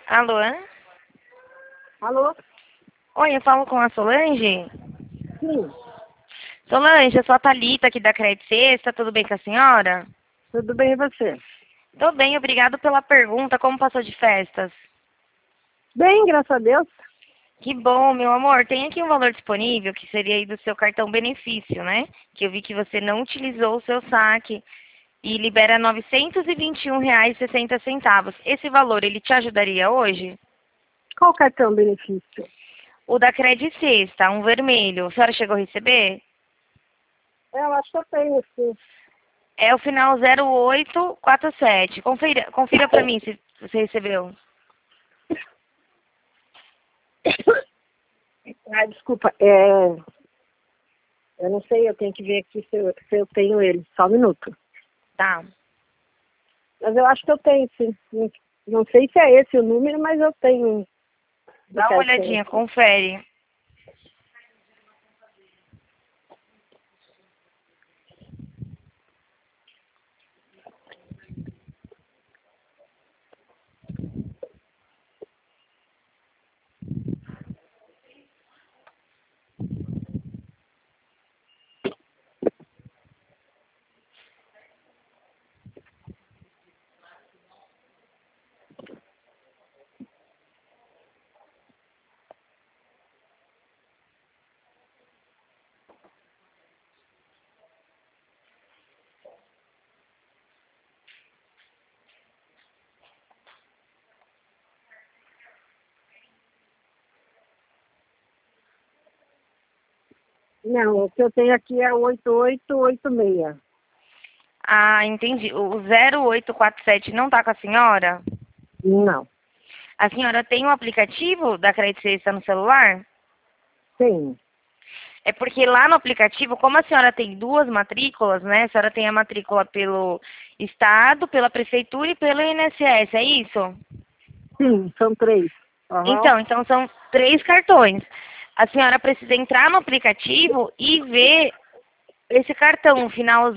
Alô? Alô? Oi, eu falo com a Solange? Sim, Solange, eu sou a Thalita aqui da Crédito Sexta, tudo bem com a senhora? tudo bem e você? Tô bem, obrigado pela pergunta. Como passou de festas? Bem, graças a Deus. Que bom, meu amor. Tem aqui um valor disponível, que seria aí do seu cartão benefício, né? Que eu vi que você não utilizou o seu saque e libera R$ 921,60. Esse valor, ele te ajudaria hoje? Qual cartão benefício? O da Crédito Sexta, um vermelho. A senhora chegou a receber? Eu acho que eu tenho, sim. É o final 0847. Confira pra mim se você recebeu. Ah, desculpa, eu não sei, eu tenho que ver aqui se eu tenho ele. Só um minuto. Tá. Mas eu acho que eu tenho, sim. Não sei se é esse o número, mas eu tenho. Dá uma olhadinha, confere. Não, o que eu tenho aqui é o 8886. Ah, entendi. O 0847 não tá com a senhora? Não, A senhora tem um aplicativo da Crédito Sexta no celular? tenho. É porque lá no aplicativo, como a senhora tem duas matrículas, né? A senhora tem a matrícula pelo Estado, pela Prefeitura e pelo INSS, é isso? Sim, são 3. Aham. Então são 3 cartões. A senhora precisa entrar no aplicativo e ver esse cartão, final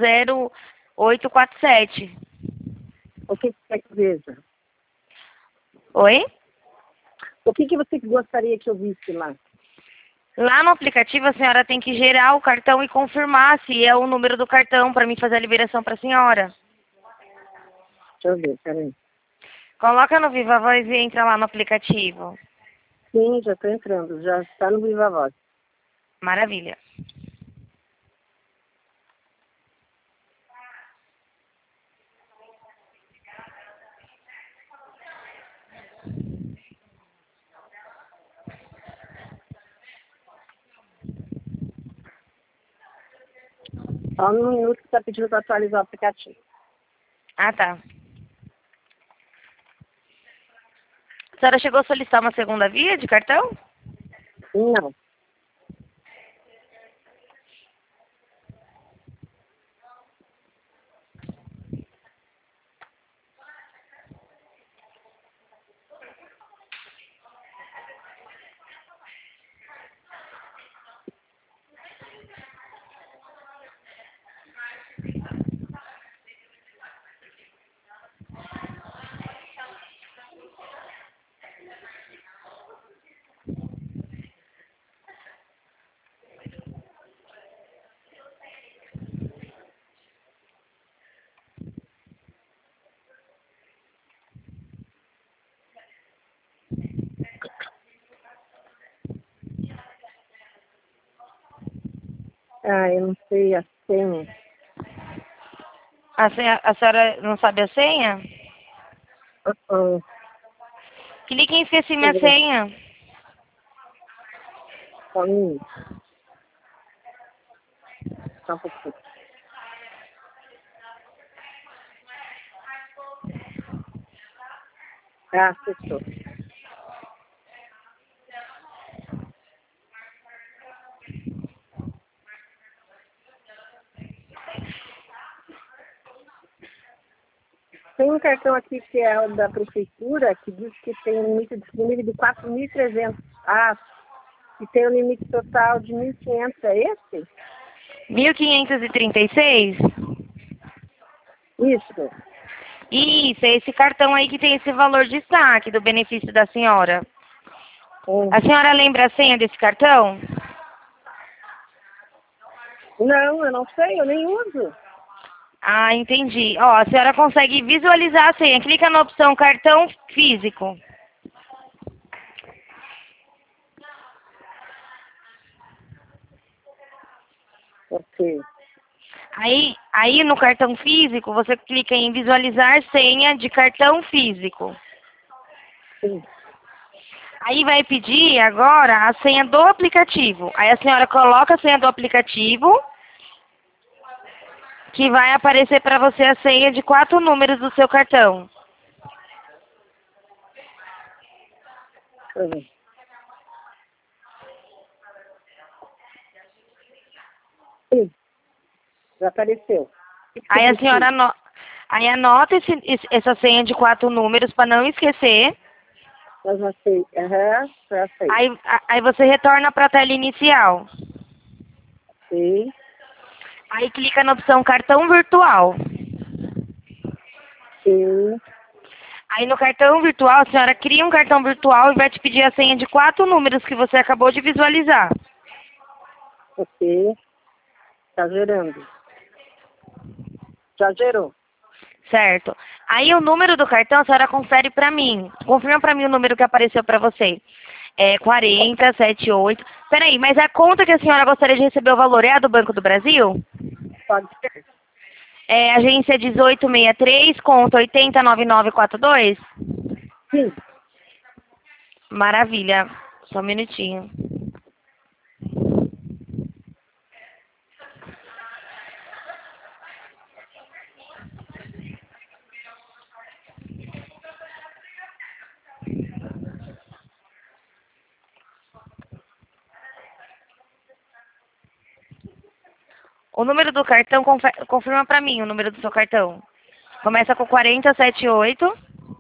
0847. O que você quer que eu veja? Oi? O que você gostaria que eu visse lá? Lá no aplicativo a senhora tem que gerar o cartão e confirmar se é o número do cartão para mim fazer a liberação para a senhora. Deixa eu ver, peraí. Coloca no Viva Voz e entra lá no aplicativo. Sim, já estou entrando, já está no Viva Voz. Maravilha. Só um minuto que está pedindo para atualizar o aplicativo. Ah, tá. A senhora chegou a solicitar uma segunda via de cartão? Não. Ah, eu não sei a senha. A senhora não sabe a senha? Ah, Clique em esqueci deixa minha eu ver. senha. Só um minuto. Só um pouquinho. Ah, acessou. Tem um cartão aqui que é o da prefeitura, que diz que tem um limite disponível de 4.300. Ah, e tem um limite total de 1.500. É esse? 1536? Isso. Isso, é esse cartão aí que tem esse valor de saque do benefício da senhora. A senhora lembra a senha desse cartão? Não, eu não sei, eu nem uso. Ah, entendi. Ó, a senhora consegue visualizar a senha. Clica na opção cartão físico. Ok. Aí no cartão físico, você clica em visualizar senha de cartão físico. Sim. Aí vai pedir agora a senha do aplicativo. Aí a senhora coloca a senha do aplicativo, que vai aparecer para você a senha de 4 números do seu cartão. Sim. Sim. Já apareceu. Aí a senhora anota essa senha de 4 números para não esquecer. Eu já sei. Aham, já sei. Aí você retorna para a tela inicial. Sim. Aí clica na opção cartão virtual. Sim. Aí no cartão virtual, a senhora cria um cartão virtual e vai te pedir a senha de 4 números que você acabou de visualizar. Ok. Tá gerando. Já gerou. Certo. Aí o número do cartão a senhora confere para mim. Confirma para mim o número que apareceu para você. É 4078. Peraí, mas a conta que a senhora gostaria de receber o valor é a do Banco do Brasil? Pode ser. É agência 1863, conta 809942? Sim. Maravilha. Só um minutinho. O número do cartão, confirma para mim o número do seu cartão. Começa com 4078.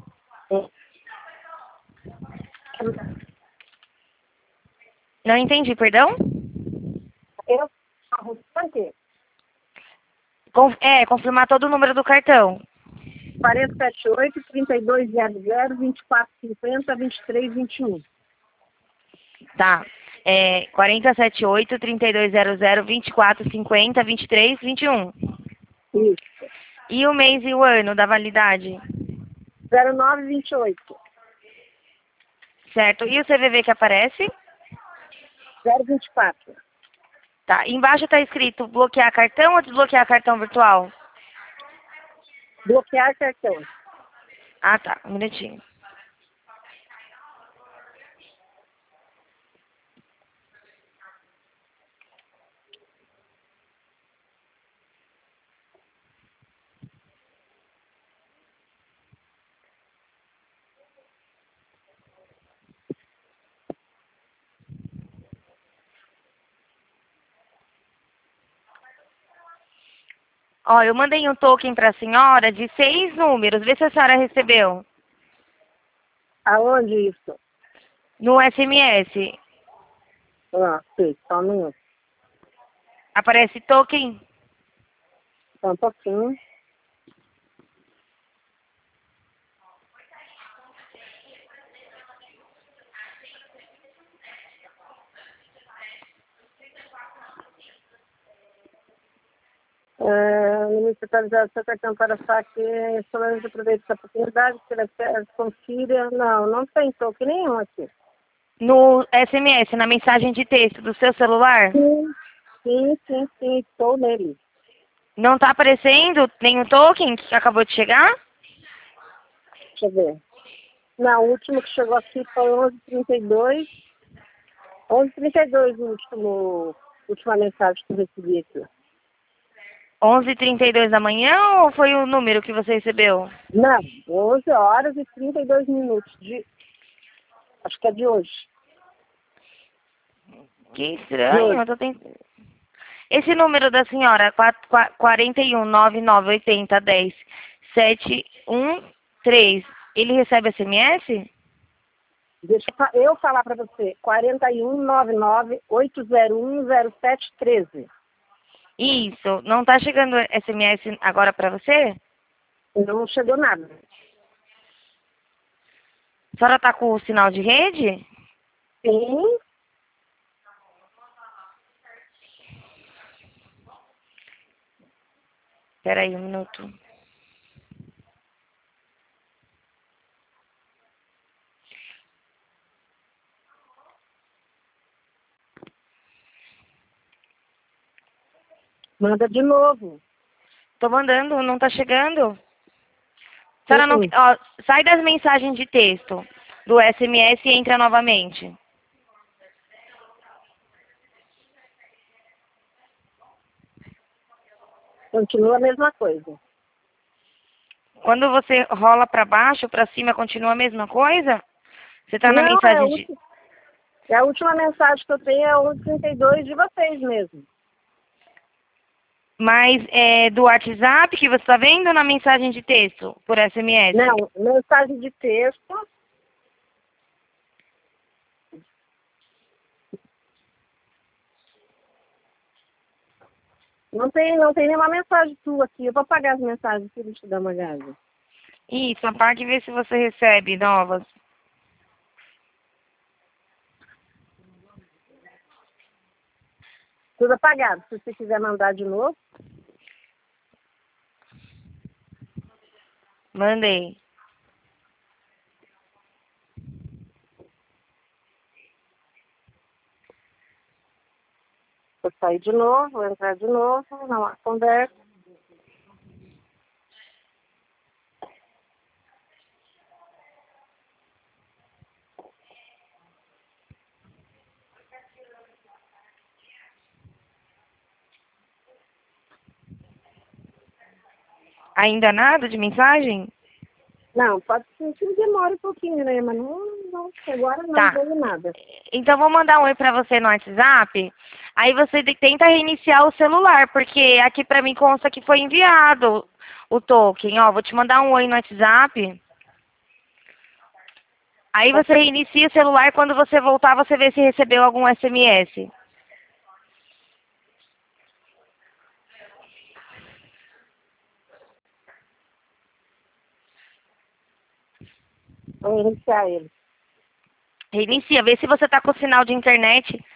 Não entendi, perdão? Eu arrustante Confirmar todo o número do cartão. 478 3200 2450 2321. Tá. 4078 3200 2450 2321. Isso. E o mês e o ano da validade? 0928. Certo. E o CVV que aparece? 024. Tá. Embaixo está escrito bloquear cartão ou desbloquear cartão virtual? Bloquear cartão. Ah, tá. Um minutinho. Ó, eu mandei um token para a senhora de 6 números. Vê se a senhora recebeu. Aonde isso? No SMS. Ah, sei. Só um minuto. Aparece token? Só um pouquinho. Ministro atualizado seu cartão para saque, somente aproveita essa oportunidade, que ele confira. Não, não tem toque nenhum aqui. No SMS, na mensagem de texto do seu celular? Sim, estou nele. Não está aparecendo nenhum token que acabou de chegar? Deixa eu ver. Não, o último que chegou aqui foi 11h32. 11h32 última mensagem que eu recebi aqui. 11h32 da manhã ou foi o número que você recebeu? Não, 11h32. Acho que é de hoje. Que estranho, eu tô tentando. Esse número da senhora, 41 99 80 10 713, ele recebe SMS? Deixa eu falar para você. 4199-801-0713. Isso. Não tá chegando SMS agora pra você? Não chegou nada. A senhora está com o sinal de rede? Sim. Espera aí um minuto. Manda de novo. Tô mandando, não tá chegando. A senhora não, Sim. ó, sai das mensagens de texto do SMS e entra novamente. Continua a mesma coisa. Quando você rola para baixo, para cima, continua a mesma coisa? Você tá na Não, mensagem de... a última mensagem que eu tenho é o 32 de vocês mesmo. Mas é do WhatsApp que você tá vendo ou na mensagem de texto por SMS? Não, mensagem de texto. Não tem nenhuma mensagem tua aqui. Eu vou apagar as mensagens que eles te dão uma gase. Isso, apague e vê se você recebe novas. Tudo apagado. Se você quiser mandar de novo. Mandei. Vou sair de novo, vou entrar de novo, na conversa. Ainda nada de mensagem? Não, pode ser que demore um pouquinho, né? Mas não, agora não Tá. veio nada. Então vou mandar um oi pra você no WhatsApp. Aí você tenta reiniciar o celular, porque aqui pra mim consta que foi enviado o token. Ó, vou te mandar um oi no WhatsApp. Aí você reinicia o celular e quando você voltar você vê se recebeu algum SMS. Vou iniciar ele. Reinicia, vê se você tá com sinal de internet